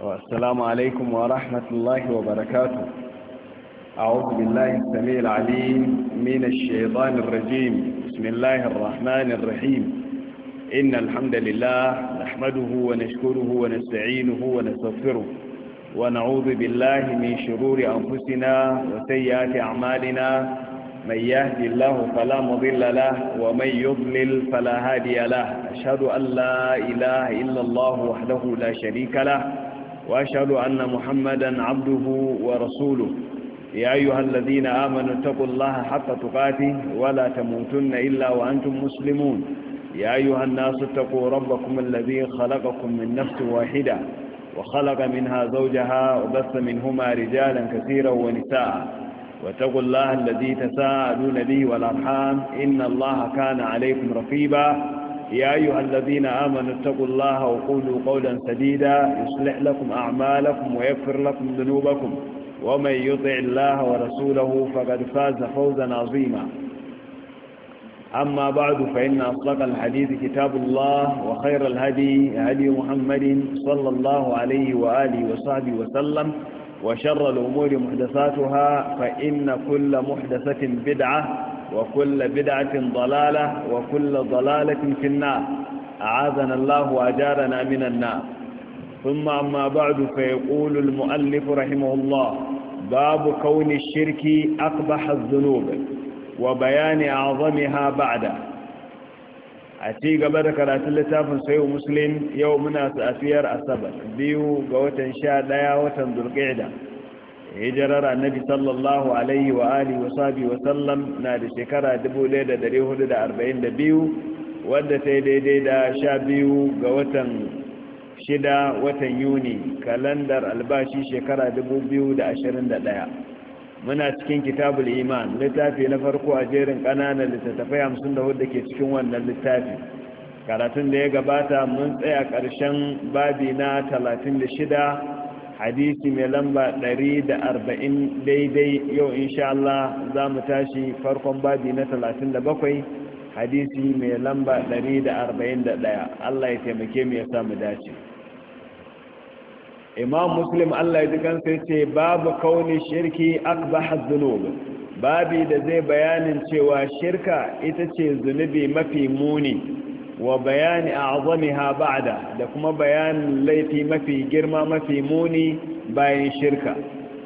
والسلام عليكم ورحمة الله وبركاته. أعوذ بالله السميع العليم من الشيطان الرجيم. بسم الله الرحمن الرحيم. إن الحمد لله نحمده ونشكره ونستعينه ونستغفره ونعوذ بالله من شرور أنفسنا وسيئات أعمالنا. من يهدي الله فلا مضل له ومن يضلل فلا هادي له. أشهد أن لا إله إلا الله وحده لا شريك له وأشهد أن محمدا عبده ورسوله. يا أيها الذين آمنوا اتقوا الله حق تقاته ولا تموتن إلا وأنتم مسلمون. يا أيها الناس اتقوا ربكم الذي خلقكم من نفس واحدة وخلق منها زوجها وبث منهما رجالا كثيرا ونساء واتقوا الله الذي تساءلون به والأرحام إن الله كان عليكم رقيبا. يا أيها الذين آمنوا اتقوا الله وقولوا قولا سديدا يصلح لكم أعمالكم ويغفر لكم ذنوبكم ومن يطع الله ورسوله فقد فاز فوزا عظيما. أما بعد فإن أصدق الحديث كتاب الله وخير الهدي هدي محمد صلى الله عليه وآله وصحبه وسلم وشر الأمور محدثاتها فإن كل محدثة بدعة وكل بدعة ضلالة وكل ضلالة في النار. أعاذنا الله وأجارنا من النار. ثم أما بعد فيقول المؤلف رحمه الله: باب كون الشرك أقبح الذنوب وبيان أعظمها بعد. أتي قبل كرات اللتاف سيو مسلم يومنا سأسير أسبت بيو قوة شاء ديا وتنذر قعدة hijirar annabi sallallahu alaihi wa alihi wa sahbihi wa sallam na da shekara 1442 wadda ta yi daidai da 12 ga watan 6 watan yuni kalandar albashi shekara 2021. muna cikin kitabul iman, littafi na farko a jerin ƙananan littattafai 54 da ke cikin wannan littafi. karatun da ya gabata mun tsaya ƙarshen babi na 36 hadisi mai lamba 140 daidai. yau insha Allah za mu tashi farkon babi na 37 hadisi mai lamba 141. Allah ya taimake mu ya samu dace. Imam Muslim Allah ya ji kansa yace babu kauni shirki akbah adh-dhunub, babi da zai bayanin cewa shirka ita ce zunubi mafi muni wa bayani a'zamiha ba'da, da kuma bayanin laifi mafi girma mafi muni bayan shirka.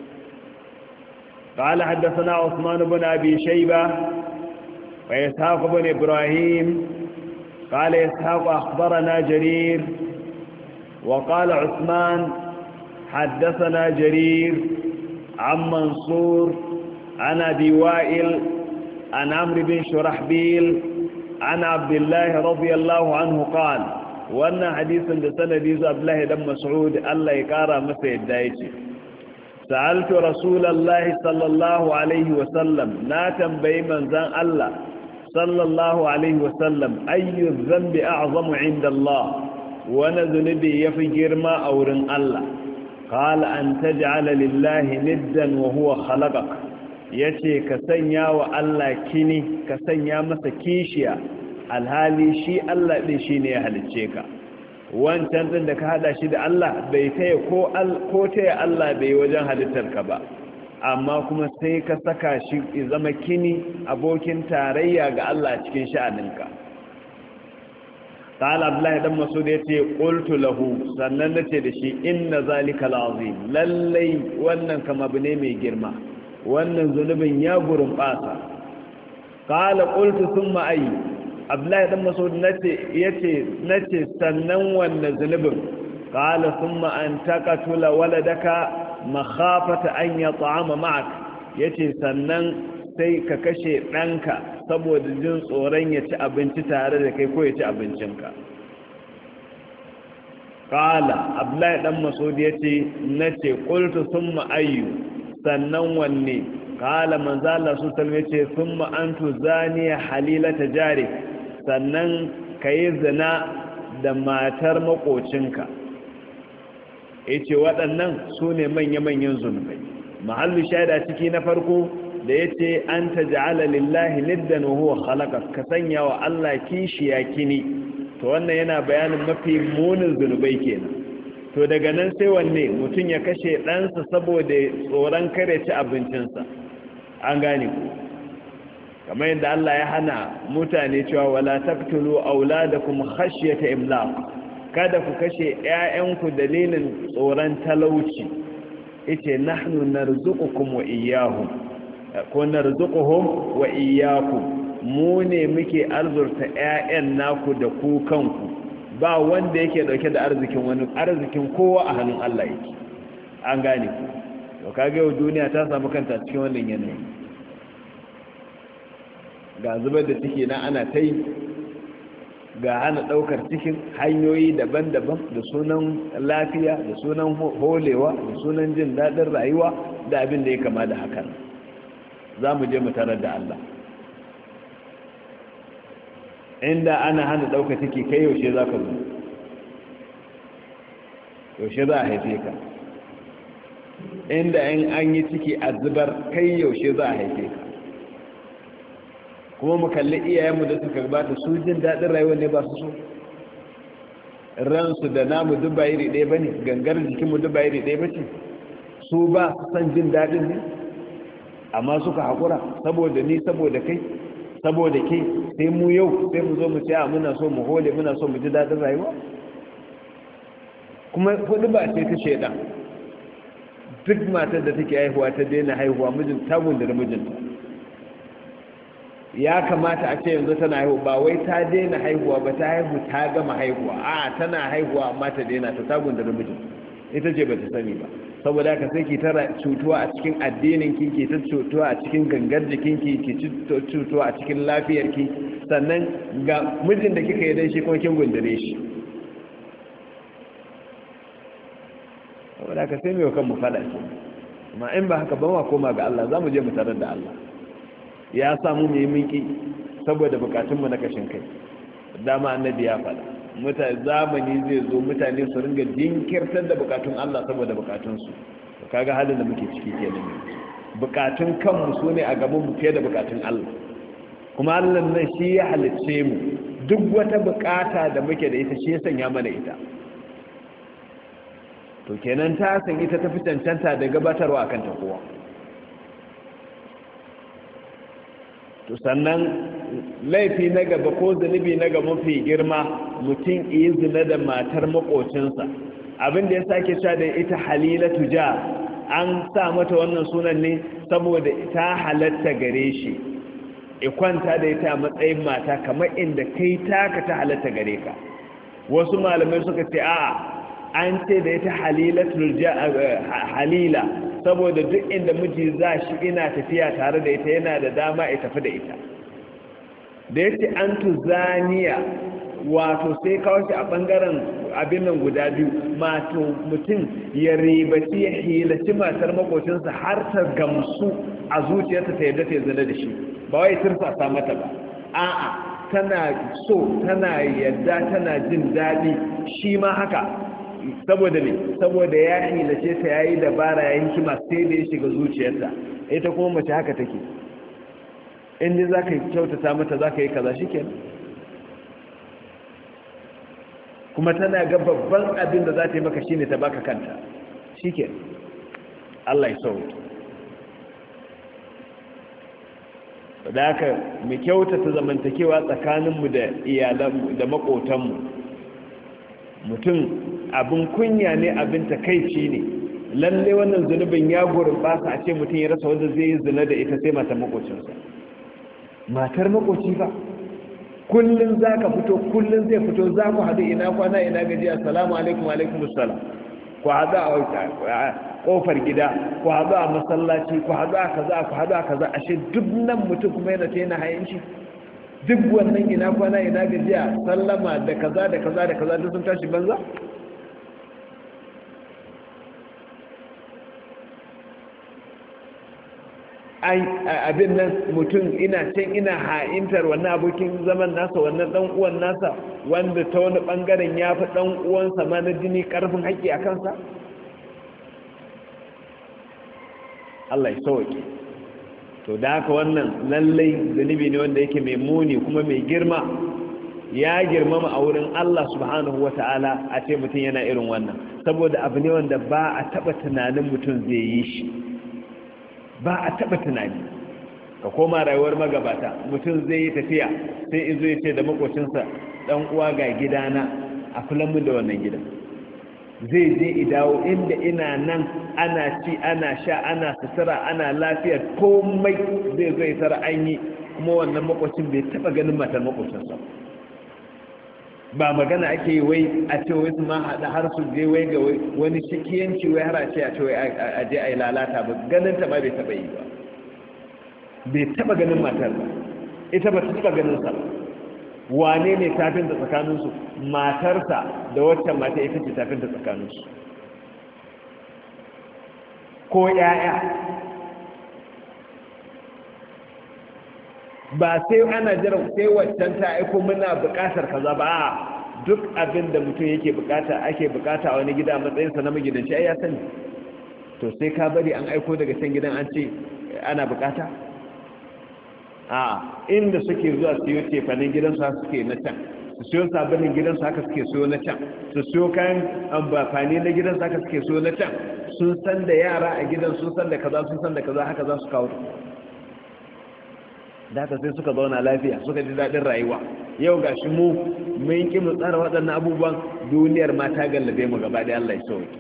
قال حدثنا عثمان بن أبي شيبة وإسحاق بن إبراهيم قال إسحاق أخبرنا جرير وقال عثمان حدثنا جرير عن منصور عن أبي وائل عن عمرو بن شرحبيل عن عبد الله رضي الله عنه قال. وأن حديث بسند عبد الله بن مسعود الله يقارى مسيد دايتي: سألت رسول الله صلى الله عليه وسلم، ناتم بيمن زان الله صلى الله عليه وسلم، أي الذنب أعظم عند الله؟ ونذنبي يفجر ما أورن الله. قال: أن تجعل لله ندا وهو خلقك. yace ka sanya wa Allah kini, ka sanya masa kishiya alhali shi Allah din shine ya halicce ka. wancan din da ka hada shi da Allah bai taya ko taya Allah bai wajen halittar ka ba, amma kuma sai ka saka shi zama kini, abokin tarayya ga Allah cikin sha'aninka. قال عبد الله بن مسعود yace qultu lahu, sannan nace da shi inna zalika alazim, lallai wannan kama bane mai girma, wannan zunubin ya gurumbasa. qala qultu thumma ay, abdullahi dan mas'ud nace sannan wannan zunubin. qala thumma an taqatula waladaka makhafata an yat'ama ma'ak, yace sannan sai ka kashe danka saboda jin tsoron ya ci abinci tare da kai ko ya ci abincinka. qala abdullahi dan mas'ud nace qultu thumma ayyu, sannan wanne? kala manzo Allah su salme ce thumma antu zaniya halilata jari, sannan kayi zina da matar makocinka. yace waɗannan sune manya-manyan zunubai. mahallu shaida ciki na farko da yace an taj'ala lillahi niddan wa huwa khalaqak, ka sanya wa Allah kishiya kini, to wannan yana bayanin mafi munin zunubai kenan. to daga nan sai wanne mutum ya kashe ɗansa saboda tsoron kare ci abincinsa an gane ku kamar yadda Allah ya hana mutane cewa wala taqtulu auladakum khashyata imlaq kada ku kashe ƴaƴanku dalilin tsoron talauci yace nahnu narzuqukum wa iyyahum ko narzuquhum wa iyyakum mu ne muke arzurta ƴaƴan naku da ku kanku ba wanda yake dauke da arzikin kowa a hannun Allah yake an gane ku to kage yau duniya ta samu kanta cikin wannan yanayi ga zubar da ciki na ana ta yi ga hana daukar cikin hanyoyi daban-daban da sunan lafiya da sunan holewa da sunan jin daɗin rayuwa da abin da ya kama da hakan za mu je mu tarar da Allah inda ana hana daukar ciki kai yaushe za ka zo yaushe za a haife ka inda in an yi ciki a zubar kai yaushe za a haife ka kuma mu kalli iyayenmu da suka gabata su jin daɗin rayuwa ne ba su so ransu da namu duba iri ɗaya ba ne gangar jikinmu duba iri ɗaya ba ce su ba su san jin daɗin ne amma suka haƙura saboda ni saboda kai saboda ke sai mu yau sai mu zo mu ce a muna so mu hole muna so mu ji daɗin rayuwa kuma hudu ba ce ta shaidan duk matar da take haihuwa ta daina haihuwa mijin ta gundar mijinta ya kamata a ce yanzu tana haihuwa ba wai ta daina haihuwa ba ta haihu ta gama haihuwa a tana haihuwa amma ta daina ta tagun da namijin ita ce ba ta sani ba saboda haka sai ki tara cutuwa a cikin addinin ki ke ta cutuwa a cikin gangar jikin ki ke cutuwa a cikin lafiyar ki sannan ga mijin da kika yi dai shi kuma kin gundare shi saboda haka sai mai kan mu fada ki amma in ba haka ba ma koma ga Allah za mu je mu tarar da Allah ya samu mai miki saboda bukatunmu na kashin kai dama annabi ya faɗa mutane zamani zai zo mutane su ringa jinkirtar da bukatun Allah saboda bukatunsu kaga halin da muke ciki kenan bukatun kanmu su ne a gaban mu fiye da bukatun Allah kuma Allah nan shi ya halicce mu duk wata bukata da muke da ita shi ya sanya mana ita to kenan ta san ita tafi cancanta da gabatarwa akan ta kowa to sannan laifi na gaba ko zunubi na gaba mafi girma mutum iya zina da matar makocinsa abinda ya sake sha da ita halilatu ja an sa mata wannan sunan ne saboda ta halatta gare shi ikwanta da ita a matsayin mata kamar inda kai taka ta halatta gare ka wasu malamai suka ce a'a an ce da ita halila saboda duk inda miji za shi ina tafiya tare da ita yana da dama ya tafi da ita da ya ce an tuzaniya wato sai kawo shi a ɓangaren abin nan guda biyu mato mutum ya ribaci ya hilaci matar makocinsa har ta gamsu a zuciyarta ta yadda ta zina da shi ba wai tursasa mata ba a'a tana so tana yadda tana jin daɗi shi ma haka saboda ne saboda ya hilace ta yayi dabara yayin kima sai da ya shiga zuciyarta ita kuma mace haka take inda zaka kyautata mata zaka yi kaza shikenan kuma tana ga babban abin da za ta yi maka shine ta baka kanta shikenan Allah ya sauke da haka mu kyautata zamantakewa tsakaninmu da iyalanmu da makotanmu mutum abin kunya ne abin takaici ne lalle wannan zunubin ya gurbata a ce mutum ya rasa wanda zai yi zina da ita sai matar makocinsa matar makoci ba kullum za ka fito kullum zai fito za ku haɗu ina kwana ina gaji assalamu alaikum alaikum assalam ku haɗu a ƙofar gida ku haɗu a masallaci ku haɗu a kaza ku haɗu a kaza ashe duk nan mutum kuma yana ta yana hayan shi duk wannan ina kwana ina gajiya sallama da kaza da kaza da kaza duk sun tashi banza abin nan mutum ina can ina ha'intar wannan abokin zaman nasa wannan dan uwan nasa wanda ta wani bangaren ya fi dan uwansa ma na jini karfin haƙƙi a kansa Allah ya sauke to da haka wannan lallai zunubi ne wanda yake mai muni kuma mai girma ya girmama a wurin Allah subhanahu wata'ala a ce mutum yana irin wannan saboda abu ne wanda ba a taba tunanin mutum zai yi shi, ba a taba tunani. Ka koma rayuwar magabata, mutum zai yi tafiya sai izo ya ce da makocinsa, dan uwa ga gidana a kullum da wannan gidan, zai je idawo inda ina nan ana ci ana sha ana sutura ana lafiyar komai zai zo ya tara an yi, kuma wannan makocin bai taba ganin matar makocinsa ba. Magana ake yi wai a ce wai su ma haɗa har su je wai ga wani shikiyanci wai har a ce a ce wai a je a yi lalata ba, ganin ta ma bai taba yi ba, bai taba ganin matar ba, ita ba ta taba ganin sa ba. Wane ne tafin da tsakaninsu? Matarsa da waccan mata ita ce tafin da tsakaninsu, ko yaya. Ba sai ana jira sai waccan ta aiko muna bukatar kaza ba, duk abin da mutum yake bukata ake bukata a wani gida a matsayinsa na magidanci ai ya sani. To sai ka bari an aiko daga can gidan an ce ana bukata? A inda suke zuwa siyo tefanin gidansu haka suke na can, su siyo sabanin gidansu haka suke siyo na can, su siyo kayan amfani na gidansu haka suke siyo na can. Sun san da yara a gidan, sun san da kaza, sun san da kaza, haka za su kawo. Da haka sai suka zauna lafiya, suka ji daɗin rayuwa. Yau ga shi mu mun ƙi mu tsara waɗannan abubuwan, duniyar ma ta gallabe mu gaba da Allah ya sauke.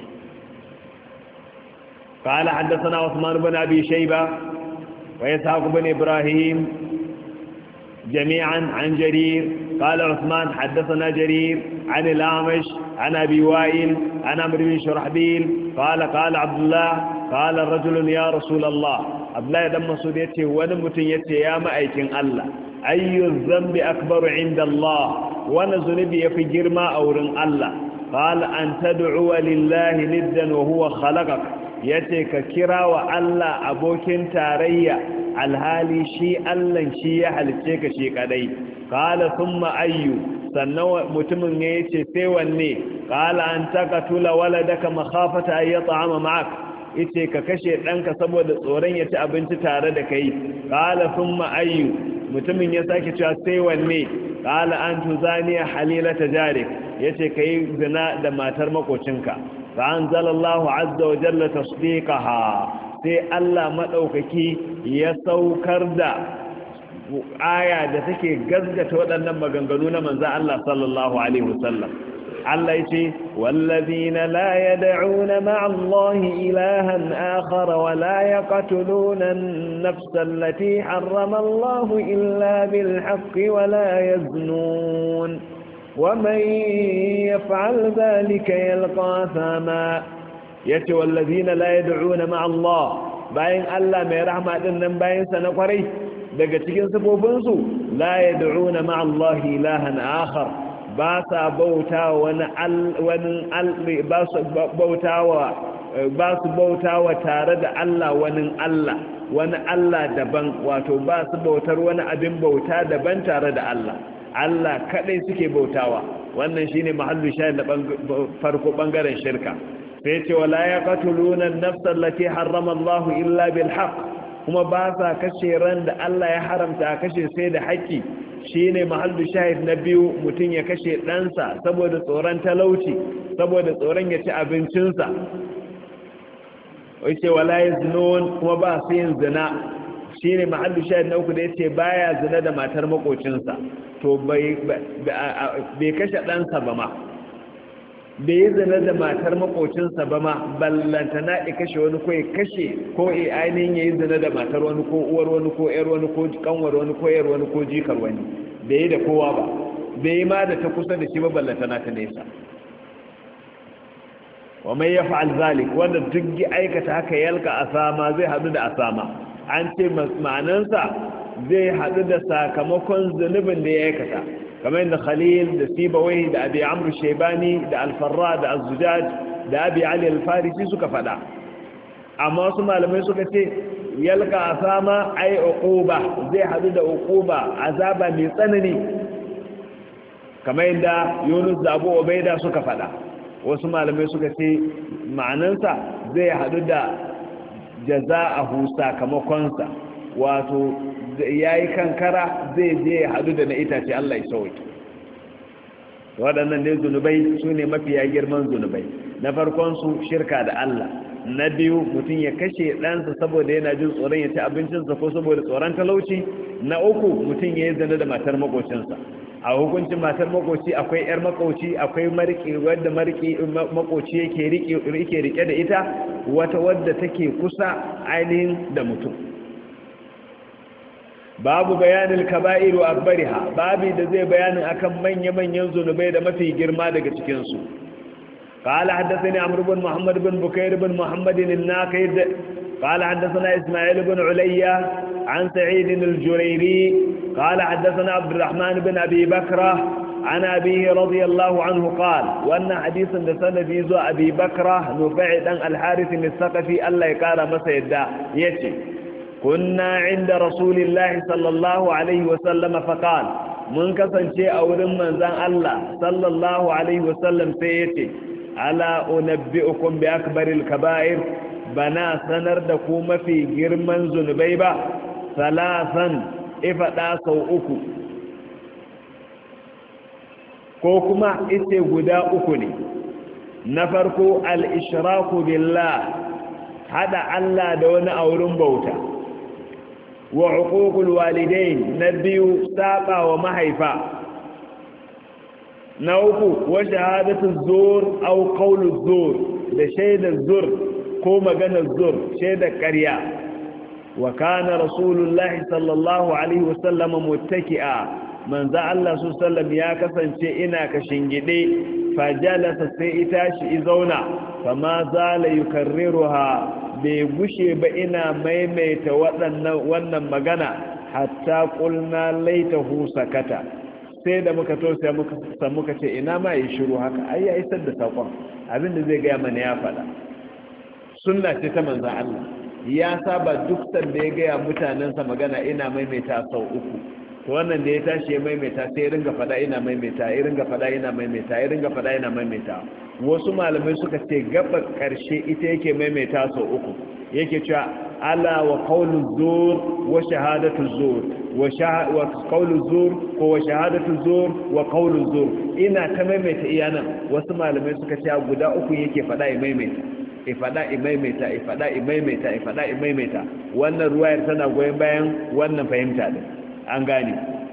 قال حدثنا عثمان بن أبي شيبة وإسحاق بن إبراهيم جميعا عن جرير. قال عثمان حدثنا جرير عن الأعمش عن أبي وائل عن عمرو بن شرحبيل قال قال عبد الله قال رجل يا رسول الله. عبد الله بن مسعود يتي ونمت يتي يا مأيكين الله أي الذنب أكبر عند الله ونزنبي في جرما أورن الله. قال أن تدعو لله ندا وهو خلقك، yace ka kira wa Allah abokin tarayya alhali shi Allah shi ya halice ka shi kadai. Qala thumma ayyu, sannan mutumin ya yace sai wanne? Qala an taqatula waladaka makhafata ay yat'ama ma'ak, yace ka kashe danka saboda tsoron ya ci abinci tare da kai. Qala thumma ayyu, mutumin ya sake cewa sai wanne? Qala an tuzaniya halilata jarik, yace kai zina da matar makocinka. فأنزل الله عز وجل تصديقها، sai Allah maɗaukaki ya saukar da aya da take gaskata waɗannan maganganu na manzon Allah sallallahu alaihi wasallam. Allah yace wallazina la yad'una ma'a Allahi ilahan akhar wa la yaqtuluna an-nafsa allati harrama Allahu illa bil haqqi wa la yaznun ومن يفعل ذلك يلقى ثاما. yace wallazina la yad'una ma'a Allah, bayan Allah mai rahama din nan bayan sa na kwarai daga cikin sifofin su la yad'una ma'a Allah ilahan akhar, ba sa bautawa ba su bautawa tare da Allah wani Allah daban, wato ba su bautar wani abin bauta daban tare da Allah. Allah kadai suke bautawa. Wannan shine mahallu shahid da farko bangaren shirka. Sai ce wala yaqtuluna an-nafsa allati harrama Allah illa bil haqq, kuma ba sa kashe ran da Allah ya haramta kashe sai da haƙƙi. Shine mahallu shahid na biyu, mutun ya kashe ɗansa saboda tsoron talauci, saboda tsoron ya ci abincinsa. Wace wala yaznun, kuma ba su yin zina. Shine mahallu shahid na uku da yace baya zina da matar makocinsa. To bai kashe ɗansa ba ma, bai yi zina da matar makocinsa ba ma, ballantana ya kashe wani ko ya kashe ko ya ainihin ya yi zina da matar wani ko uwar wani ko ‘yar wani ko kanwar wani ko ‘yar wani ko jikar wani. Bai yi da kowa ba, bai yi ma da ta kusa da shi ba, ballantana ta nesa. wa mai ya fa'al zalik, wanda duk aikata haka yalka asama, zai haɗu da asama. An ce ma'anansa zai haɗu da sakamakon zunubin da ya aikata, kamar yadda Khalil da Sibawai da Abi Amr Shaybani da Al-Farra da Az-Zujaj da Abi Ali Al-Farisi suka faɗa. Amma wasu malamai suka ce yalka asama ai uquba, zai haɗu da uquba, azaba mai tsanani, kamar yadda Yunus da Abu Ubaida suka faɗa. Wasu malamai suka ce ma'anansa zai haɗu da jaza'ahu, sakamakonsa, wato yayi kankara zai je ya hadu da na itace. Allah ya sauke. Waɗannan ne zunubai su ne mafiya girman zunubai. na farkon su shirka da Allah, na biyu mutum ya kashe ɗansa saboda yana jin tsoron ya ci abincinsa ko saboda tsoron talauci, na uku mutum ya yi zina da matar makocinsa. A hukuncin matar makoci akwai 'yar makoci, akwai mariki wadda makoci yake rike da ita, wata wadda take kusa ainihin da mutum. babu bayanin kaba'ir wa akbariha, babu da zai bayanin akan manya-manyan zunubai da mafi girma daga cikinsu. قال حدثني عمرو بن محمد بن بكير بن محمد الناقد قال حدثنا إسماعيل بن عليا عن سعيد الجريري قال حدثنا عبد الرحمن بن أبي بكرة عن أبيه رضي الله عنه قال وأن حديث لسنة يزو أبي بكرة نفعد أن الحارث الثقفي ألا يقال مسيدا يتي كنا عند رسول الله صلى الله عليه وسلم فقال من كسن شيء أو رمان زان الله صلى الله عليه وسلم سيتي ألا أنبئكم بأكبر الكبائر بنا سنردكم في جرمان زنبيبا ثلاثا إفتا سوءكم كوكما إتي قداء أكني نفركو الإشراك بالله هذا ألا دون أورم بوتا وعقوق الوالدين نبيو ساقا ومحيفا نوكو وشهادة الزور أو قول الزور بشهد الزور كوما جن الزور شهد الكريا وكان رسول الله صلى الله عليه وسلم متكئا من ذا الله صلى الله عليه وسلم يا كسن شئنا كشنجدي فجلس سيئتاش إذونا فما زال يكررها بيبوشي بإنا ميميت ونن مغانا حتى قلنا ليته سكتا sai da muka tosa muka ce ina ma yi shiru haka ai ya isar da sakon abinda zai gaya mana ya faɗa. Sunna ce ta manzan Allah, ya saba duk sanda ya gaya mutanensa magana ina maimaita sau uku, to wannan da ya tashi ya maimaita sai ya ringa faɗa ina maimaita, ya ringa faɗa ina maimaita, ya ringa faɗa ina maimaita. Wasu malamai suka ce gaba ƙarshe ita yake maimaita sau uku, yake cewa ala wa qawlu zur wa shahadatu zur wa qawlu zur ko wa shahadatu zur wa qawlu zur, ina ta maimaita iyanan. Wasu malamai suka ce guda uku yake faɗa ya maimaita, ifada imaimaita, ifada imaimaita, ifada imaimaita. Wannan ruwayar tana goyen bayan wannan fahimta din, an gane.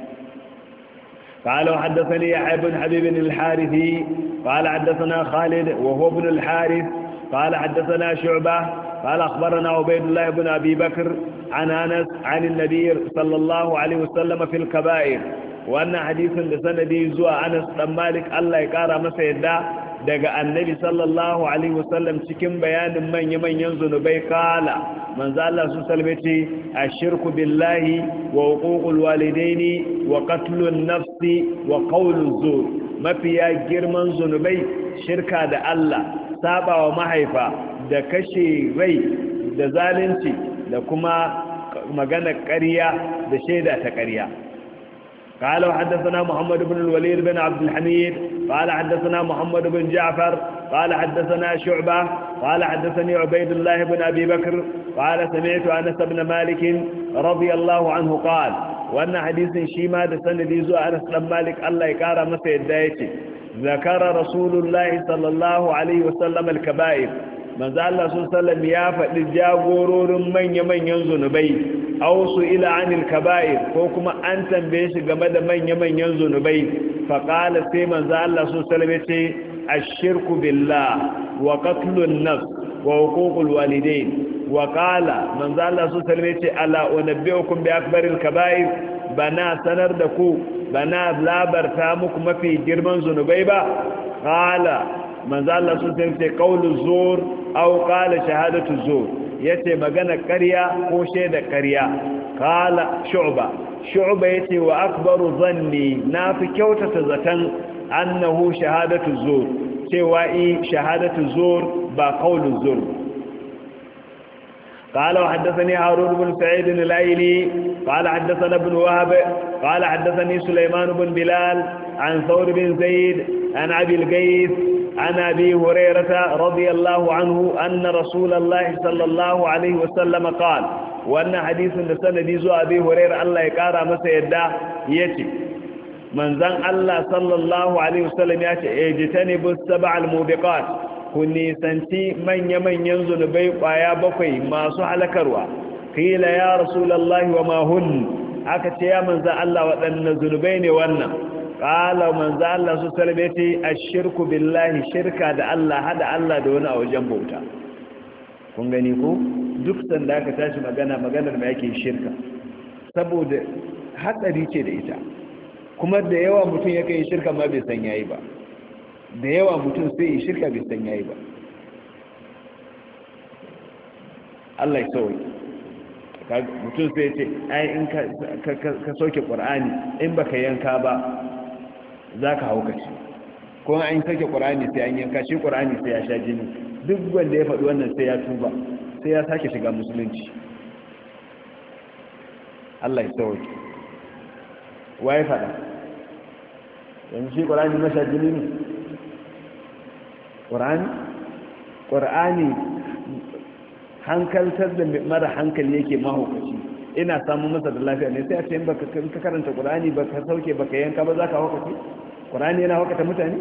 قال وحدثني يحيى بن حبيب الحارثي قال حدثنا خالد وهو ابن الحارث قال حدثنا شعبة قال أخبرنا عبيد الله بن أبي بكر عن أنس عن النبي صلى الله عليه وسلم في الكبائر وأن حديث لسندي زوى أنس بن مالك الله يقارى مسيدا daga annabi sallallahu alaihi wasallam cikin bayanin manya-manyan zunubai kala manzo Allah su salmece ashirku billahi wa huququl walidaini wa qatlun nafsi wa qawluz zur, mafiya girman zunubai shirka da Allah, sabawa mahaifa da kashe rai da zalunci da kuma magana ƙarya da shaida ta ƙarya. قال وحدثنا محمد بن الوليد بن عبد الحميد قال حدثنا محمد بن جعفر قال حدثنا شعبة قال حدثني عبيد الله بن أبي بكر قال سمعت أنس بن مالك رضي الله عنه قال وأن حديث شيما دسن ديزو أنس بن مالك الله يكارى مسيد دايتي ذكر رسول الله صلى الله عليه وسلم الكبائر manzo Allah sallallahu ya faɗi jagororin manya-manyan zunubai aw su ila anil kaba'ir ko kuma an tambaye shi game da manya-manyan zunubai fa qala sai manzo Allah sallallahu ya ce ashirku billah wa qatlun nafs wa huququl walidain wa qala manzo Allah sallallahu ya ce ala unabbiukum bi akbaril kaba'ir, bana sanar da ku bana labarta muku mafi girman zunubai ba. qala manzo Allah sun ce qaulu zur aw qala shahadatu zur, yace magana ƙarya ko shaida ƙarya. qala shu'ba yace wa akbaru zanni, nafi kyautata zatan annahu shahadatu zur, cewa shahadatu zur ba qaulu zur. قال وحدثني هارون بن سعيد الأيلي قال حدثنا ابن وهب قال حدثني سليمان بن بلال عن ثور بن زيد عن أبي القيس عن أبي هريرة رضي الله عنه أن رسول الله صلى الله عليه وسلم قال وأن حديث لسنة ديزو أبي هريرة الله يقارى مسيدا يتي من ذن الله صلى الله عليه وسلم يتي اجتنبوا السبع الموبقات، ku nisanci manya-manyan zunubai kwaya 7 masu halakarwa. Qila ya rasulullahi wa ma hun, aka ce ya manzo Allah waɗanne zunubai ne wannan? Qala manzo Allah su salbati ashirku billahi, shirka da Allah, hada Allah da wani a wajen bauta. Kun gani ko duk sanda aka tashi maganar mai yake shirka, saboda hatsari ce da ita, kuma da yawa mutum yake yin shirka ma bai san yayi ba, da yawa mutum sai yi shirka bai san yayi ba. Allah ya sauke mutum sai ce ai in ka soke Qur'ani in baka yanka ba zaka haukace, ko an soke Qur'ani sai an yanka shi, Qur'ani sai ya sha jini. Duk wanda ya faɗi wannan sai ya tuba, sai ya sake shiga musulunci. Allah ya sauke. Waye faɗa yanzu shi Qur'ani masha jini ne? Qur'ani hankaltar da mara hankali yake mahaukaci, ina samun masa da lafiya ne, sai a ce in ka karanta Qur'ani baka sauke baka yanka ba za ka haukaci? Qur'ani yana haukata mutane?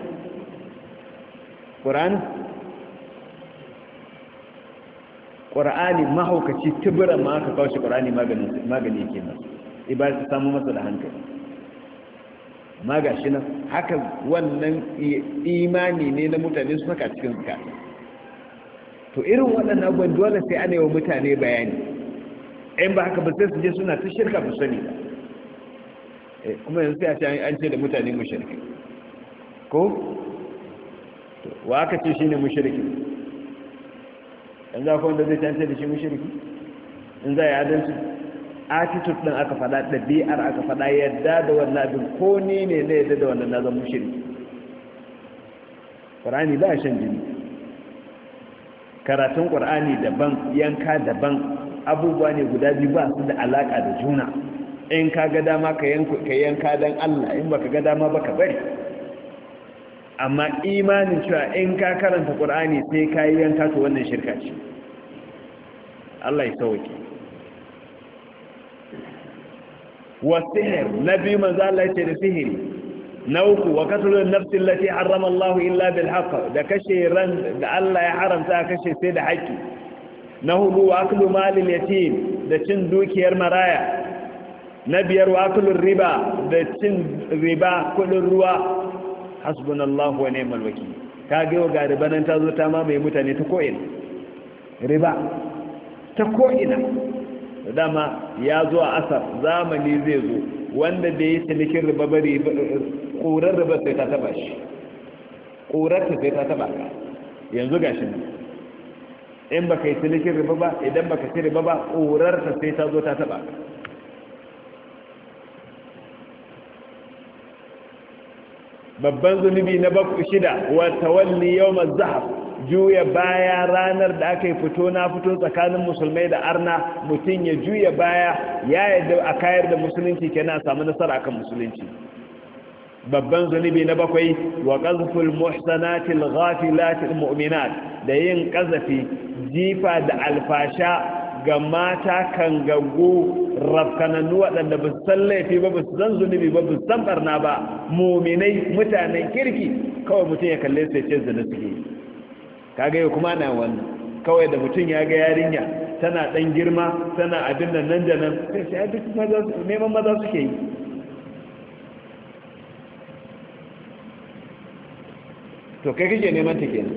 Qur'ani mahaukaci tibira ma aka kawo shi, Qur'ani magani yake masa, ibada ta samu masa da hankali. Ma ga shi nan haka wannan imani ne na mutane su saka cikin zukata. To irin waɗannan abubuwan dole sai ana yi wa mutane bayani, in ba haka ba sai su je suna ta shirka ba sani ba. Kuma yanzu sai a ce an ce da mutane mushriki ko wa aka ce shi ne mushriki? yanzu akwai wanda zai cance da shi mushriki in za a yi adalci? attitude din aka faɗa, ɗabi'ar aka faɗa, yadda da wannan abin, ko ni ne na yadda da wannan na zan mushriki. Qur'ani ba shan jini, karatun Qur'ani daban, yanka daban, abubuwa ne guda biyu ba su da alaka da juna. In ka ga dama ka yanka dan Allah, in baka ga dama baka bari. Amma imanin cewa in ka karanta Qur'ani sai ka yi yanka, to wannan shirka ce. Allah ya sauke. والسحر نبي من ذا الله يتدى سحر نوكو وقتل النفس التي حرم الله إلا بالحق دا كشي رن دا الله يحرم تا كشي سيد حكي نهو وأكل مال اليتيم دا چن دوكي المرايا نبير وأكل الربا دا چن ربا كل الروا حسبنا الله ونعم الوكيل كاقي وقاربا ننتظر تمام يموتني تكوئن ربا تكوئن dama ya zo a asar zamani zai zo wanda da ya cinikin riba bari ƙurar riba sai ta taba shi, ƙurarta sai ta taba ka. Yanzu ga shi in baka yi cinikin riba ba, idan baka ci riba ba, ƙurarta sai ta zo ta taba ka. Babban zunubi na 6 wa tawalli yawmaz zahab, juya baya ranar da aka yi fito na fito tsakanin musulmai da arna, mutum ya juya baya ya yadda a kayar da musulunci kenan a samu nasara akan musulunci. Babban zunubi na 7 wa qazful muhsanatil ghafilatil mu'minat, da yin qazafi, jifa da alfasha ga mata kan gaggo rafkanannu waɗanda ba su san laifi ba, ba su san zunubi ba, ba su san barna ba, muminai mutanen kirki, kawai mutum ya kalle su ya ce zina suke yi. Kaga yau kuma na wannan kawai da mutum ya ga yarinya tana dan girma tana abin nan da nan sai sai duk neman maza suke yi. To kai kake neman ta kenan,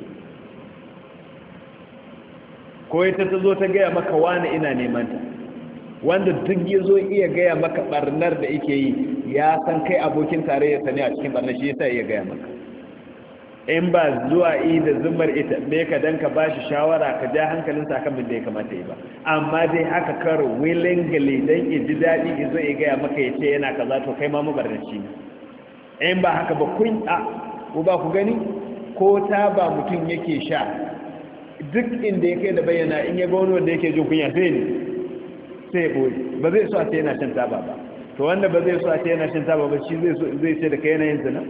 ko ita ta zo ta gaya maka wani ina neman ta, wanda duk ya zo iya gaya maka barnar da yake yi ya san kai abokin tarayya sani a cikin barnar, shi yasa iya gaya maka. In ba zuwa yi da zumar ita me ka dan ka bashi shawara ka ja hankalinsa kan bin da ya kamata yi ba, amma dai haka karo willingly dan ya ji daɗi ya zo ya gaya maka ya ce yana kaza, to kai ma mabarnaci ne. In ba haka ba kun ko ba ku gani ko ta ba mutum yake sha, duk inda ya kai da bayyana in ya ga wani wanda yake jin kunya sai ne sai ya boye, ba zai so a ce yana shan taba ba. To wanda ba zai so a ce yana shan taba ba shi zai ce da kai yana yin zina.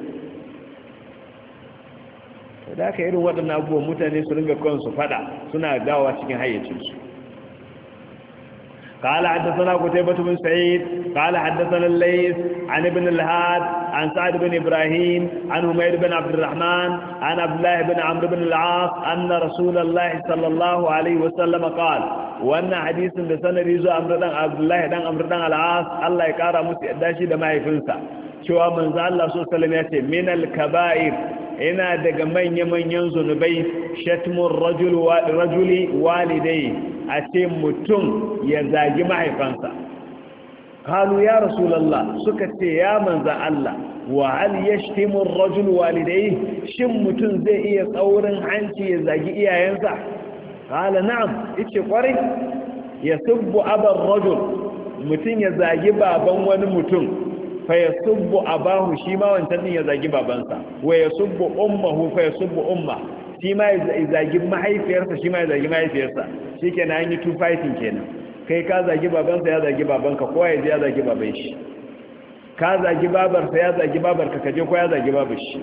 Da aka irin waɗannan abubuwan mutane su ringa kansu fada suna dawowa cikin hayyacinsu. قال حدثنا قتيبة بن سعيد قال حدثنا الليث عن ابن الهاد عن سعد بن إبراهيم عن حميد بن عبد الرحمن عن عبد الله بن عمرو بن العاص أن رسول الله صلى الله عليه وسلم قال وأن حديث بسنة ريزو عبد الله بن عمرو بن العاص الله يكارى مسيداشي دما يفنسا شوى من ذا الله صلى الله عليه وسلم يأتي من الكبائر ina daga manya-manyan zunubai shatmun rajuli walidai a ce mutum ya zagi mahaifansa kalu ya rasulallah suka ce ya manza Allah wa hal yashtimu rajul walidai shin mutum zai iya tsaurin hanci ya zagi iyayensa kala na'am yace kwarai ya subbu abar rajul mutum ya zagi baban wani mutum fa yasubbu abahu shi ma wancan din ya zagi babansa wa yasubbu ummuhu fa yasubbu umma shi ma ya zagi mahaifiyarsa shi ma ya zagi mahaifiyarsa shikenan an yi two fighting kenan kai ka zagi babansa ya zagi babanka ko ya zagi baban shi ka zagi babarsa ya zagi babarka kaje ko ya zagi babar shi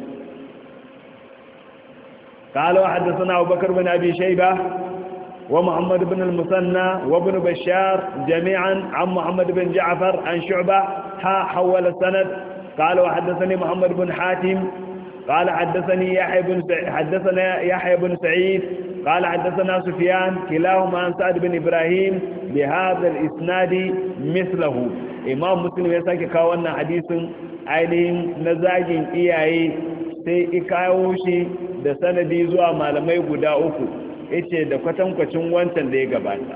قال وحدثنا أبو بكر بن أبي شيبة ومحمد بن المثنى وابن بشار جميعا عن محمد بن جعفر عن شعبة حول السند قال وحدثني محمد بن حاتم قال حدثني يحيى بن سعيد قال حدثنا سفيان كلاهما عن سعد بن إبراهيم بهذا الإسناد مثله إمام مسلم يساك كاونا حديث ainihin na zagin iyaye sai ikawo shi da sanadi zuwa malamai guda uku yace da kwatankwacin wancan da ya gabata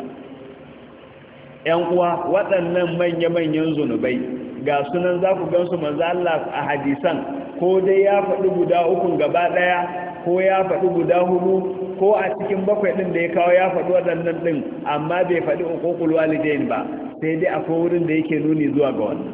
‘yan uwa waɗannan manya-manyan zunubai ga sunan za ku gansu manzo Allah a hadisan ko dai ya faɗi guda ukun gaba ɗaya ko ya faɗi guda hudu ko a cikin bakwai ɗin da ya kawo ya faɗi waɗannan ɗin amma bai faɗi uququl walidain ba sai dai akwai wurin da yake nuni zuwa ga wannan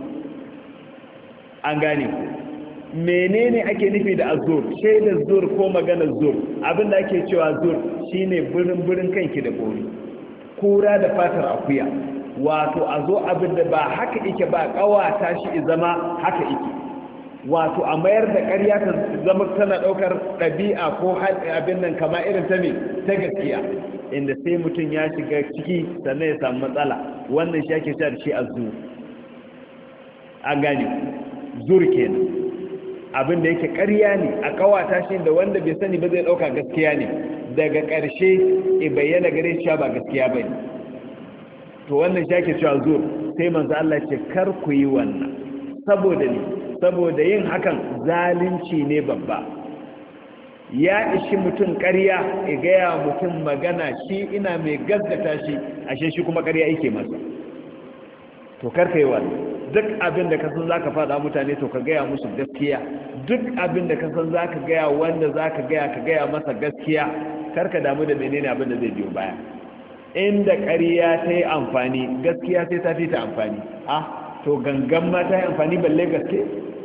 an gane ku menene ake nufi da azur shaidar zur ko maganar zur abinda ake cewa zur shine birin kanki da kori kura da fatar akuya wato a zo abinda ba haka yake ba kawata shi zama haka yake wato a mayar da ƙarya ta zama tana ɗaukar ɗabi'a ko abin nan kama irin ta me ta gaskiya inda sai mutum ya shiga ciki sannan ya samu matsala wannan shi ake cewa da shi azur an gane zur kenan abin da yake ƙarya ne a kawata shi da wanda bai sani ba zai ɗauka gaskiya ne daga ƙarshe e bayyana gare shi ba gaskiya ba ne to wannan shi ake cewa zuwa sai manzo Allah ce kar ku yi wannan saboda ne saboda yin hakan zalunci ne babba ya ishi mutum ƙarya ya gaya mutum magana shi ina mai gaskata shi ashe shi kuma ƙarya yake masa to kar ka yi wannan duk abin da ka san za ka faɗa mutane to ka gaya musu gaskiya duk abin da ka san za ka gaya wanda za ka gaya masa gaskiya karka damu da menene abin da zai biyo baya inda ƙarya ta yi amfani gaskiya sai ta fi ta amfani to gangan ma ta yi amfani balle gaske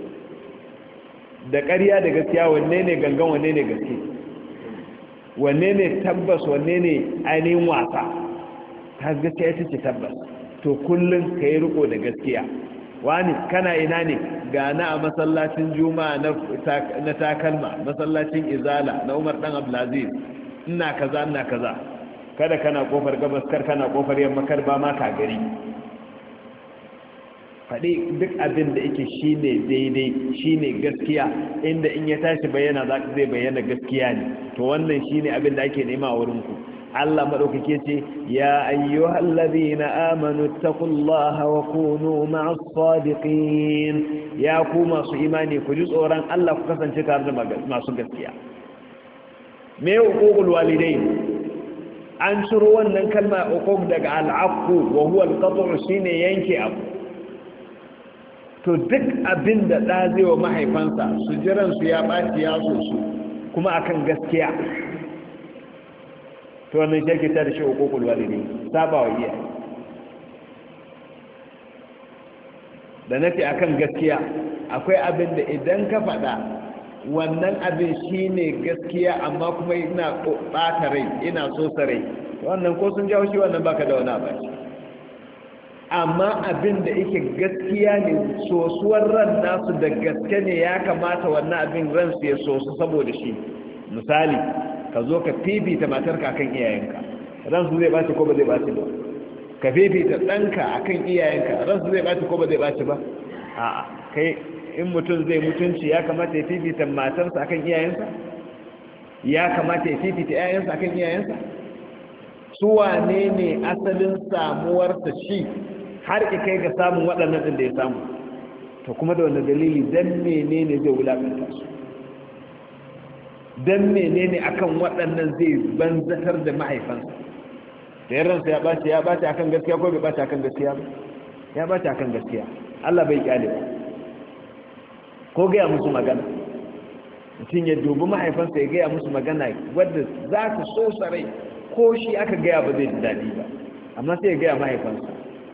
da ƙarya da gaskiya wanne ne gangan wanne ne gaske wanne ne tabbas wanne ne ainihin wasa ta gaskiya ita ce tabbas to kullum ka yi riko da gaskiya wani kana ina ne gana a masallacin juma'a na takalma masallacin izala na umar dan abdulaziz ina kaza kada kana kofar gabas kar kana kofar yamma kar ba ma ka gari faɗi duk abin da yake shine daidai shine gaskiya inda in ya tashi bayyana zai bayyana gaskiya ne to wannan shine abin da ake nema a wurin ku Allah madaukake ce ya ayyuhal ladina amanu taqullaha wa kunu ma'as sadiqin ya ku masu imani ku ji tsoron Allah ku kasance tare da masu gaskiya me uqul walidain an shiro wannan kalma uquq daga al'aqu wa huwa al-qat'u shine yanke abu to duk abin da da zai wa mahaifansa su jiran su ya baci ya so su kuma akan gaskiya to wannan shi ake tada shi hukukul walidai saba wa iyaye da nafi akan gaskiya akwai abin da idan ka faɗa wannan abin shine gaskiya amma kuma ina ɓata rai ina so rai wannan ko sun jawo shi wannan baka da wani abaci amma abin da yake gaskiya ne sosuwar ran nasu da gaske ne ya kamata wannan abin ransu ya sosu saboda shi misali ka zo ka fifita matarka kan iyayenka ransu zai bace ko ba zai bace ba ka fifita ɗanka akan iyayenka ransu zai ɓaci ko ba zai ɓaci ba a'a kai in mutum zai mutunci ya kamata ya fifita matarsa akan iyayensa ya kamata ya fifita iyayensa akan iyayensa su wane ne asalin samuwarsa shi har ki kai ga samun waɗannan ɗin da ya samu to kuma da wanda dalili dan menene zai wulaƙanta su dan menene akan waɗannan zai banzatar da mahaifansa da yaransa ya ɓace akan gaskiya ko bai ɓace akan gaskiya ba ya ɓace akan gaskiya Allah bai kyale ba ko gaya musu magana mutum ya dubi mahaifansa ya gaya musu magana wadda za ta so sarai ko shi aka gaya ba zai ji daɗi ba amma sai ya gaya mahaifansa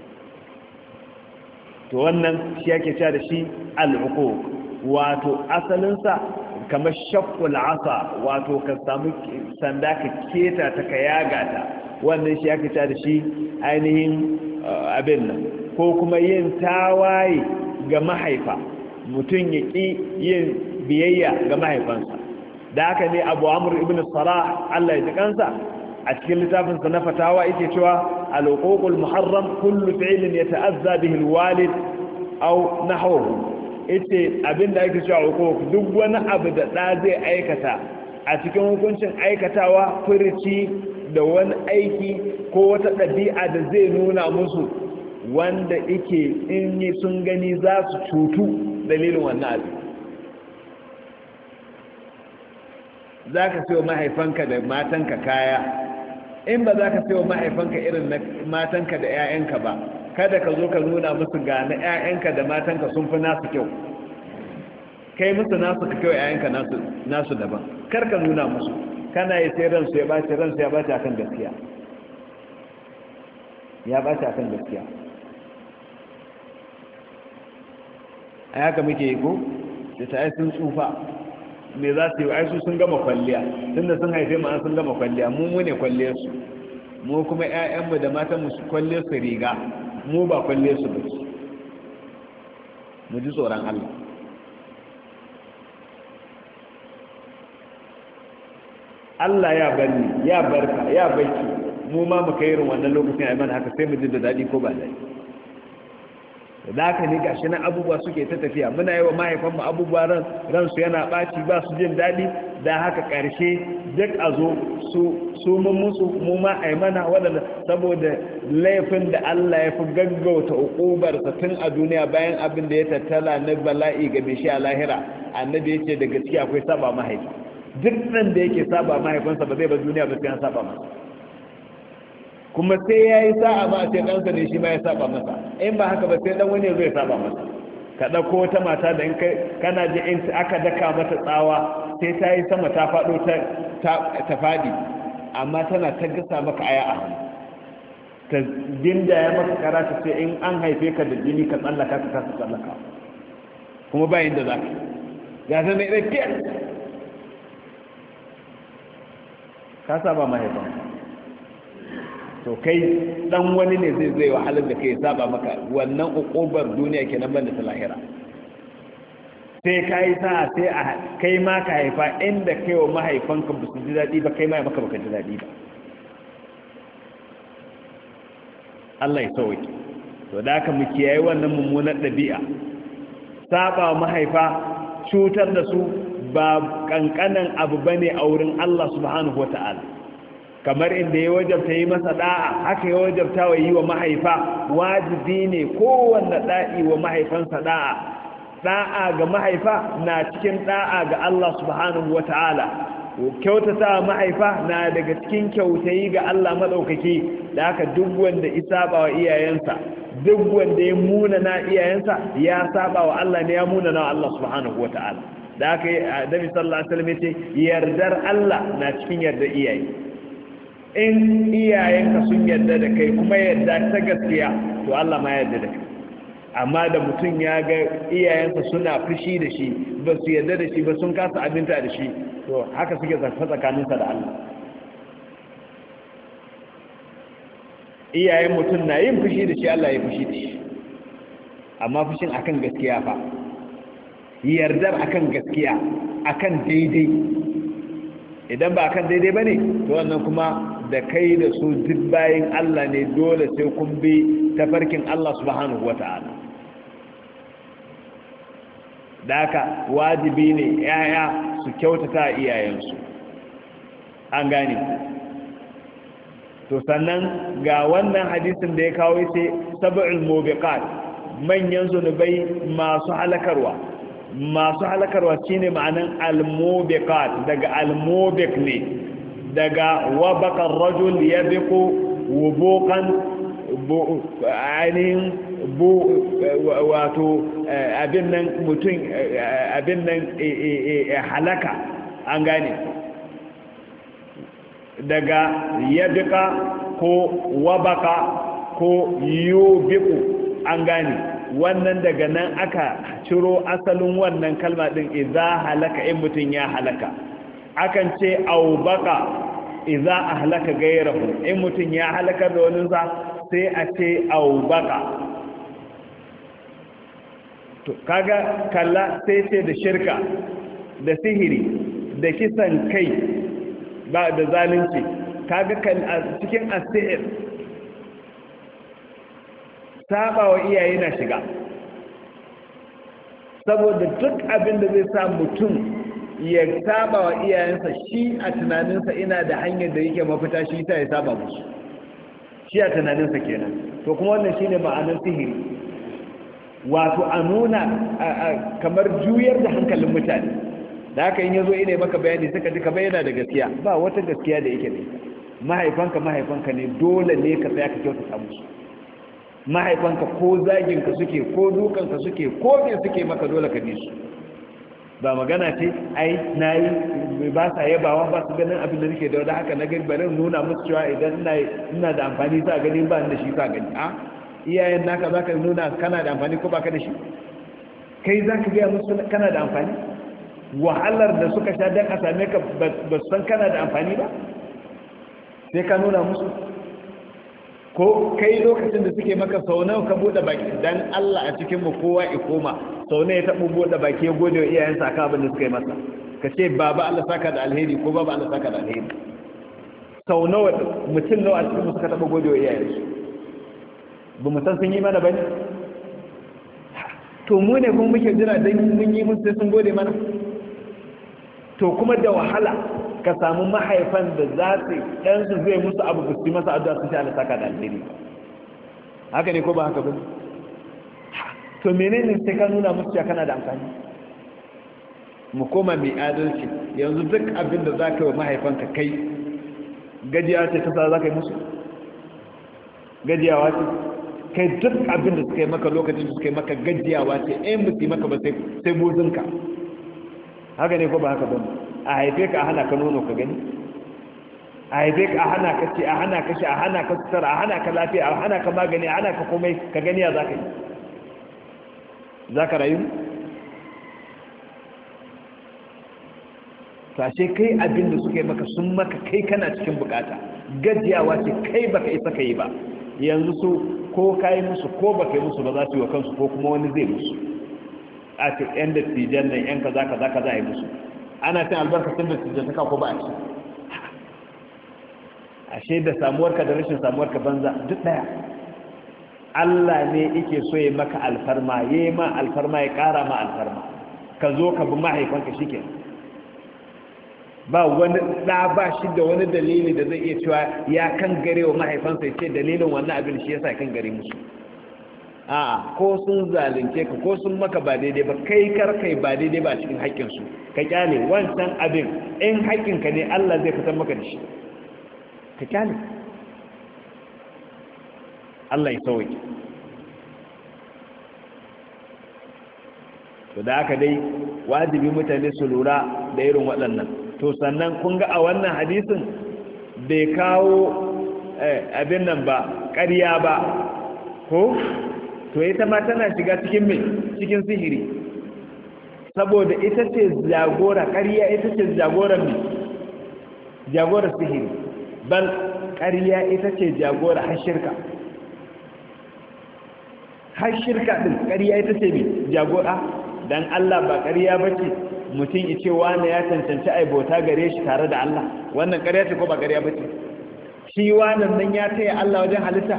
to wannan shi ake cewa da shi al'uquq wato asalinsa kamar shaqqul asa wato ka samu sanda ka keta ta ka yaga ta wannan shi ake cewa da shi ainihin abin nan ko kuma yin tawaye ga mahaifa mutum ya ƙi yin biyayya ga mahaifansa da haka ne Abu Amr ibn Salah Allah ya ji kansa a cikin littafinsa na fatawa yake cewa al-uququl muharram kullu fi'lin yata'azza bihi al-walid aw nahwuhu ite abinda ake cewa uquq duk wani abu da da zai aikata a cikin hukuncin aikatawa furici da wani aiki ko wata dabi'a da zai nuna musu wanda yake in yi sun gani za su cutu dalilin wannan abu za ka sayo mahaifanka da matanka kaya in ba za ka sayo mahaifanka irin na matanka da 'ya'yanka ba kada ka zo ka nuna musu ga na 'ya'yanka da matanka sun fi nasu kyau kai musu nasu ka kyau 'ya'yanka nasu daban kar ka nuna musu kana yi sai ransu ya ɓace akan gaskiya ya ɓace akan gaskiya a haka muke yi ko da ta sun tsufa me za su yi ai su sun gama kwalliya tunda sun haife mu an sun gama kwalliya mu ne kwalliyar su mu kuma ƴaƴanmu da matan mu kwalliyar su riga mu ba kwalliyar su bace mu ji tsoron Allah Allah ya barni ya barka ya baiki mu ma mu kai irin wannan lokacin ai mana haka sai mu ji da dadi ko ba dadi da haka ne gashi na abubuwa suke ta tafiya muna yi wa mahaifanmu abubuwa ransu yana ɓaci ba su jin daɗi da haka ƙarshe duk a zo su mun musu mu ma a yi mana waɗanda saboda laifin da Allah ya fi gaggauta uƙubarsa tun a duniya bayan abin da ya tattala na bala'i ga mai shi a lahira annabi ya ce da gaske akwai saba mahaifa duk nan da yake saba mahaifansa ba zai ba duniya ba sai an saba masa kuma sai ya yi sa'a ba sai ɗansa ne shi ma ya saba masa in ba haka ba sai ɗan wani zai saba masa ka ɗauko wata mata da in kana ji in aka daka mata tsawa sai ta yi sama ta faɗo ta faɗi amma tana ta gasa maka aya a hannu ta dinda ya maka kara ta ce in an haife ka da jini ka tsallaka ka kasa tsallaka kuma bayan da za ka ga ta ne ɗaya ka saba mahaifanka to kai dan wani ne zai wahalar da kai saba maka wannan ukubar duniya kenan banda ta lahira sai kai sa sai a kai ma ka haifa inda kai wa mahaifanka ba su ji dadi ba kai ma maka baka ji dadi ba Allah ya sauke to da haka mu kiyaye wannan mummunar dabi'a saba mahaifa cutar da su ba kankanan abu bane a wurin Allah subhanahu wataala kamar inda ya wajabta yi masa da'a haka ya wajabta wa yi wa mahaifa wajibi ne kowanne da'i wa mahaifansa da'a ga mahaifa na cikin da'a ga Allah subhanahu wata'ala kyautata mahaifa na daga cikin kyautayi ga Allah madaukaki da haka duk wanda isaba wa iyayensa duk wanda ya munana iyayensa ya saba wa Allah ne ya munana wa Allah subhanahu wata'ala da haka Annabi sallallahu alaihi wasallam yace yardar Allah na cikin yardar iyaye in iyayenka sun yarda da kai kuma yarda ta gaskiya to Allah ma yarda da kai amma da mutum ya ga iyayensa suna fushi da shi ba su yarda da shi ba sun kasa abinta da shi to haka suke zafa tsakaninsa da Allah iyayen mutum na yin fushi da shi Allah ya fushi da shi amma fushin akan gaskiya fa yardar akan gaskiya akan daidai idan ba akan daidai bane to wannan kuma da kai da su duk bayin Allah ne dole sai kun bi tafarkin Allah subhanahu wata'ala da haka wajibi ne yaya su kyautata iyayensu an gane to sannan ga wannan hadisin da ya kawo yace sab'ul mubiqat manyan zunubai masu halakarwa shine ma'anan al-mubiqat daga al-mubiq ne daga wabaqa ar-rajul yabiqu wubuqan ainihin wato abin nan mutum abin nan halaka an gane daga yabiqa ko wabaqa ko yubiqu an gane wannan daga nan aka ciro asalin wannan kalma din idza halaka in mutun ya halaka akan ce aubaka idza ahlaka ghayrahu in mutun ya halaka da wani sa sai a ce aubaka to kaga kalla sai ce da shirka da sihiri da kisan kai ba da zalunci kaga kan cikin asihir saba wa iyaye na shiga saboda duk abin da zai sa mutum ya saba wa iyayensa shi a tunaninsa ina da hanyar da yake mafita shi ta ya saba musu shi a tunaninsa kenan to kuma wannan shine ma'anar sihiri wato a nuna kamar juyar da hankalin mutane da haka in yazo ina maka bayani suka ji ka bayyana da gaskiya ba wata gaskiya da yake da ita mahaifanka ne dole ne ka tsaya ka kyautata musu mahaifanka ko zaginka suke ko dukanka suke ko me suke maka dole ka bi su ba magana ce ai nayi ba sa yabawa ba su ganin abin da nake da wanda haka na gani bari nuna musu cewa idan ina da amfani sa gani ba da shi sa gani a iyayen naka zaka nuna kana da amfani ko baka da shi kai zaka ga musu kana da amfani wahalar da suka sha dan a same ka ba san kana da amfani ba sai ka nuna musu ko kai lokacin da suke maka sau nawa ka bude baki dan Allah a cikin mu kowa ya koma sau nawa ya tabu bude baki ya gode wa iyayensa akan abin da suka yi masa ka ce baba Allah saka da alheri ko baba Allah saka da alheri sau nawa mutum nawa a cikin mu suka taba gode wa iyayensu ba mu san sun yi mana bane to mu ne kuma muke jira dan mun yi musu sai sun gode mana to kuma da wahala ka samu mahaifan da za su ɗansu zai musu abu ba su masa addu'a sun sha Allah saka da alheri haka ne ko ba haka ba to menene sai ka nuna musu cewa kana da amfani mu koma mai adalci yanzu duk abin da za ka yi wa mahaifanka kai gajiya ce ta sa za ka yi musu gajiyawa ce kai duk abin da suka yi maka lokacin da suka yi maka gajiyawa ce ɗayan musu yi maka ba sai buzinka haka ne ko ba haka ba a haife ka a hana ka nono ka gani a haife ka a hana ka ce a hana ka shi a hana ka sutura a hana ka lafiya a hana ka magani a hana ka komai ka gani ya za ka yi za ka rayu sashe kai abin da suka yi maka sun maka kai kana cikin bukata gajiyawa ce kai baka isa ka yi ba yanzu su ko ka yi musu ko baka yi musu ba za su yi wa kansu ko kuma wani zai musu a ce yan dattijan nan yan kaza kaza kaza a yi musu ana cin albarkacin dattijan saka ko ba a ci ashe da samuwarka da rashin samuwarka banza duk daya Allah ne yake so ya maka alfarma yayi ma alfarma ya kara ma alfarma ka zo ka bi mahaifanka shike ba wani da ba shi da wani dalili da zai iya cewa ya kan gare wa mahaifansa ya ce dalilin wannan abin shi yasa kan gare musu a'a ko sun zalunce ka ko sun maka ba daidai ba kai kar kai ba daidai ba cikin haƙƙinsu ka kyale wancan abin in haƙƙinka ne Allah zai fitar maka da shi ka kyale Allah ya sauke to da haka dai wajibi mutane su lura da irin waɗannan to sannan kun ga a wannan hadisin bai kawo abin nan ba ƙarya ba ko to ita ma tana shiga cikin mai cikin sihiri saboda ita ce jagora ƙarya ita ce jagoran mai jagorar sihiri bal ƙarya ita ce jagora har shirka ɗin ƙarya ita ce mai jagora don Allah ba ƙarya ba ce mutum ya ce wane ya cancanci aibota gare shi tare da Allah wannan ƙarya ce ko ba ƙarya ba ce shi wannan nan ya taya Allah wajen halitta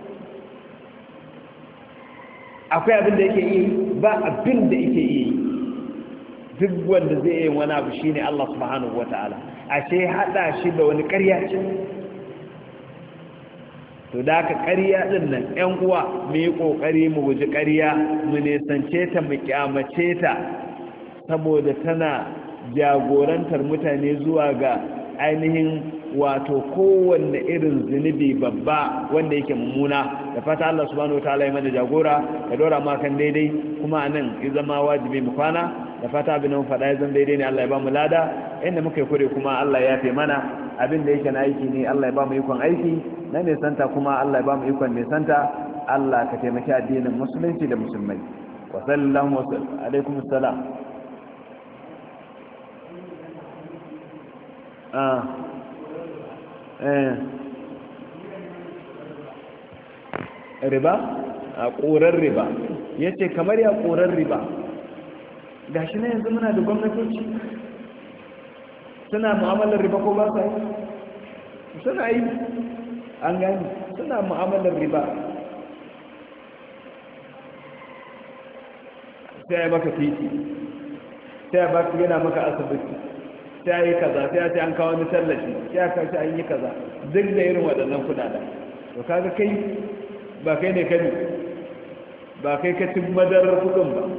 akwai abin da yake yi ba abin da yake yi duk wanda zai yi wani abu shine Allah subhanahu wataala ashe hada shi da wani ƙarya ce to da ka ƙarya din nan ƴan uwa mu yi kokari mu guji ƙarya mu nesance ta mu kyamace ta saboda tana jagorantar mutane zuwa ga ainihin wato kowanne irin zunubi babba wanda yake mummuna da fata Allah subhanahu wataala ya mana jagora ya dora ma kan daidai kuma anan ya zama wajibi mu kwana da fata abin nan fada ya zama daidai ne Allah ya ba mu lada inda muka yi kure kuma Allah ya yafe mana abin da yake na aiki ne Allah ya ba mu ikon aiki na nisanta kuma Allah ya ba mu ikon nisanta Allah ka taimaki addinin musulunci da musulmai wa sallallahu wa sallam alaikum assalam riba a ƙorar riba ya ce kamar ya ƙorar riba ga shi na yanzu muna da gwamnatoci suna mu'amalar riba ko ba sa yi suna yi an gani suna mu'amalar riba sai ya maka titi sai ya baka yana maka asibiti sai yi kaza sai ya ce an kawo ni tallafi sai ya kawo an yi kaza duk da irin waɗannan kuɗaɗen to kaga kai ba kai ne kani ba kai ka cin madarar kuɗin ba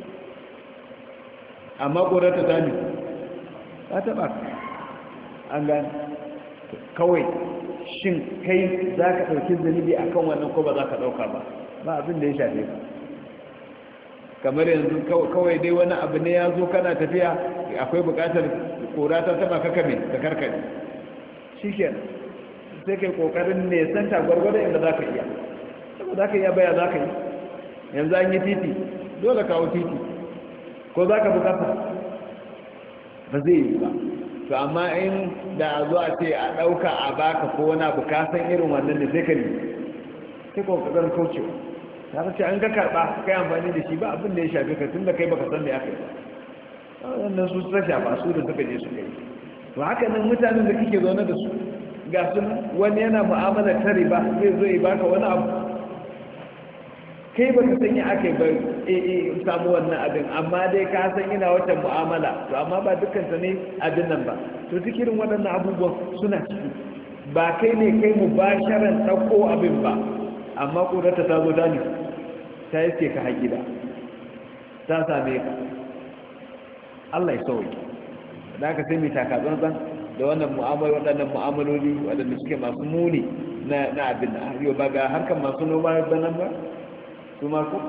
amma ƙorata ta ne ba ta ba an gani kawai shin kai za ka ɗauki zunubi a kan wannan ko ba za ka ɗauka ba ba abin da ya shafe ka kamar yanzu kawai dai wani abu ne ya zo kana tafiya akwai bukatar kora ta taba ka kame da karkare shi ke sai kai kokarin nesanta gwargwadon inda za ka iya saboda za ka iya baya za ka yi yanzu an yi titi dole kawo titi ko za ka bukata ba zai yi ba to amma in da a zo a ce a ɗauka a baka ko wani abu ka san irin wannan da sai ka ne sai kokarin kaucewa ta ce an ga karɓa kai amfani da shi ba abin da ya shafi ka tun da kai baka san da ya kai ba wannan su ta shafa su da suka je su kai to haka nan mutanen da kike zaune da su ga su wani yana mu'amala ta riba zai zo ya baka wani abu kai baka san ya aka ba samu wannan abin amma dai ka san ina wata mu'amala to amma ba dukkan ta ne abin nan ba to cikin waɗannan abubuwan suna ciki ba kai ne kai mubasharan ɗauko abin ba amma ƙurarta ta zo dani ta yi ka haƙida ta same ka Allah ya sauki da aka sai mai takatsantsan da waɗannan mu'amaloli waɗanda suke masu muni na abin da yau ba ga harkar masu noma da nan ba su maku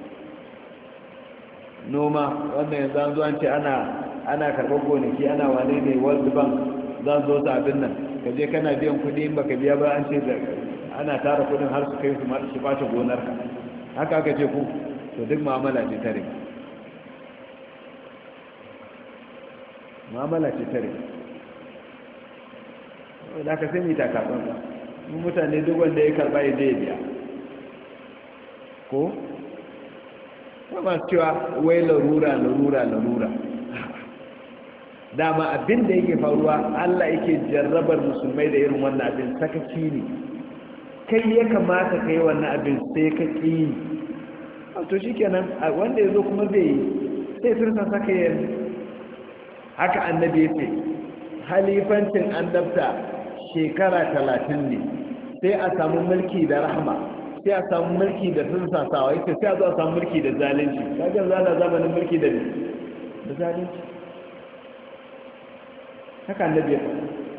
noma wannan yanzu an zo an ce ana karɓar gonaki ana wane ne world bank za su zo su abin nan ka je kana biyan kuɗi in baka biya ba an ce ana tara kudin har su kai su kwace gonarka haka aka ce ku to duk mu'amala ce tare mu'amala ce tare da ka sai mai takatsan ba mutane duk wanda ya karba ya je ya biya ko masu cewa wai larura dama abin da yake faruwa Allah yake jarrabar musulmai da irin wannan abin sakaci ne kai ya kamata ka yi wannan abin sai ka ƙi to shi kenan wanda ya zo kuma zai yi sai tursa saka yanzu haka annabi ya ce halifancin annabta shekara 30 ne sai a samu mulki da rahama sai a samu mulki da tursasawa yake sai a zo a samu mulki da zalunci kajan zala zamanin mulki da zalunci haka annabi ya ce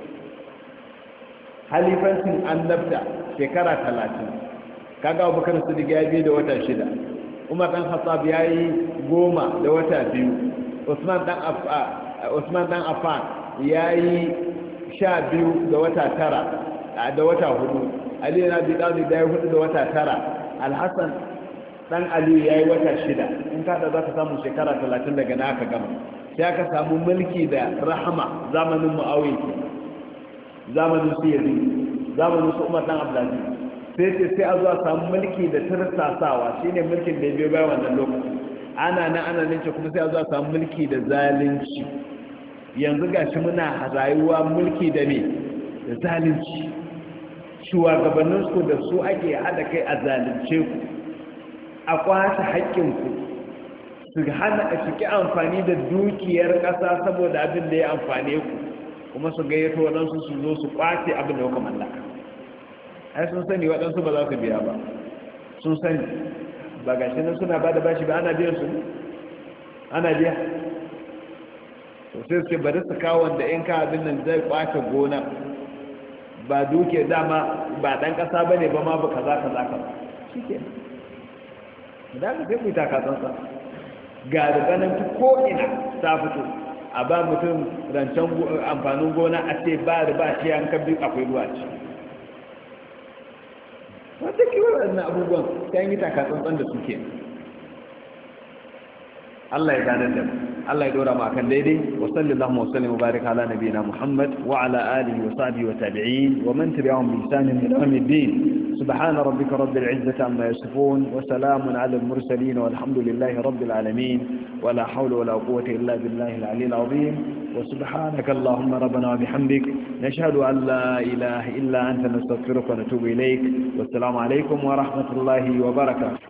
halifancin annabta shekara 30 kaga abubakar siddiq ya bi da wata 6 umar dan khattab yayi 10 da wata 2 usman dan affan yayi 12 da wata 9 da wata 4 ali ibn abi talib yayi 4 da wata 9 al-hasan dan ali yayi wata 6 in ka da zaka samu shekara 30 daga na aka gama sai aka samu mulki da rahama zamanin muawiya zamanin sirri zamanin su umar dan abdulaziz sai a zuwa samu mulki da tirsasawa shine mulkin da ya biyo bayan wannan lokaci ana nan ce kuma sai a zuwa samu mulki da zalunci yanzu gashi muna rayuwa mulki da me da zalunci shugabanninsu da su ake haɗa kai a zalunce ku a kwace haƙƙinku su hana a ciki amfani da dukiyar ƙasa saboda abin da ya amfane ku kuma su gayyato waɗansu su zo su kwace abin da kuka mallaka. Ai sun sani waɗansu ba za su biya ba, sun sani ba gashi nan suna ba da bashi ba, ana biyan su, ana biya. to sai su bari su kawo wanda in ka abin nan zai kwace gona ba duke dama ba ɗan ƙasa ba ne ba ma ba kaza kaza shi ke da ka sai ku ta katsansa ga ribanan ko'ina ta fito a ba mutum rancen amfanin gona a ce ba riba ce an kabbi akwai ruwa ce wata kiwon waɗannan abubuwan ta yi takatsantsan da suke. Allah ya ganar da mu, Allah ya dora mu akan daidai. Wa sallallahu wa sallam wa baraka ala nabiyina Muhammad wa ala alihi wa sahbihi wa tabi'in wa man tabi'ahum bi ihsan ila yawm الدين. سبحان ربك رب العزة عما يصفون وسلام على المرسلين والحمد لله رب العالمين ولا حول ولا قوة إلا بالله العلي العظيم. وسبحانك اللهم ربنا وبحمدك نشهد أن لا إله إلا أنت نستغفرك ونتوب إليك والسلام عليكم ورحمة الله وبركاته.